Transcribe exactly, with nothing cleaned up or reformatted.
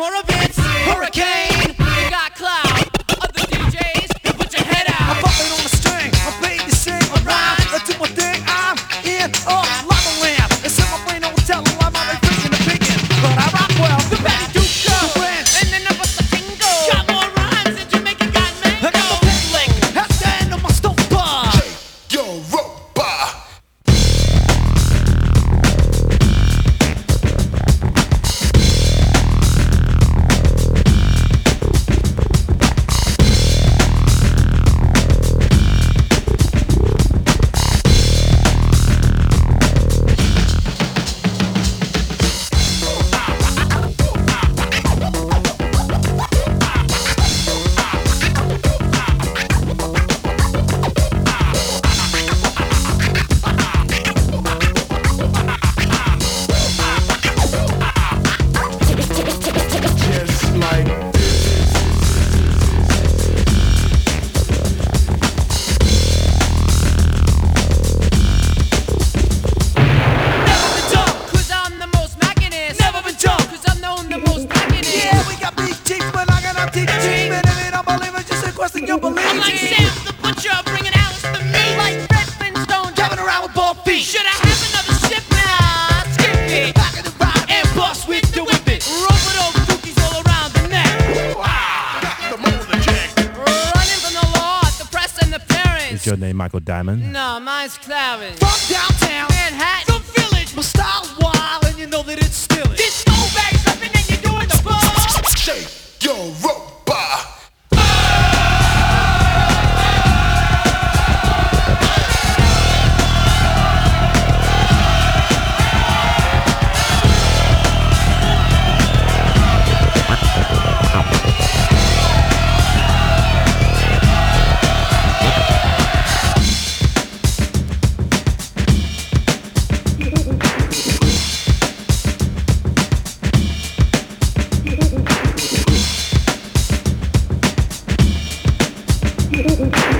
more events. Hurricane, you got cloud. Other D Js, you put your head out. I'm bumping on the string, I'm paid to sing a rhyme. I do my thing, I'm in a lava land. It's in my brain, don't tell them I'm already freaking the picking. But I rock well, The Betty Duke go. the French. And then up the tingo. Got more rhymes than Jamaica got mango. I got the pink lick, that's the end of my stopper. Yo, Ropa. Just like Never been dumb, cause I'm the most mackinest. Never been dumb. cause I'm known the most mackinest. Yeah, we got big cheeks, but I got our teeth cheap. And if you don't believe it, just a question you believe. I'm like Sam the Butcher, bringing Alice to me. Like Fred Flintstone, Driving around with bald feet. should I have another sip now? Skip it. Back in the ride. And bust with the whip it. Rope it over cookies all around the neck. the motor check. Running from the law, the press and the parents. Is your name Michael Diamond? No, mine's Clarence. From downtown, Manhattan, the village. my style's wild, and you know that it's still it. Disco bags up and then you're doing the ball. Shake your Ropa. Thank you.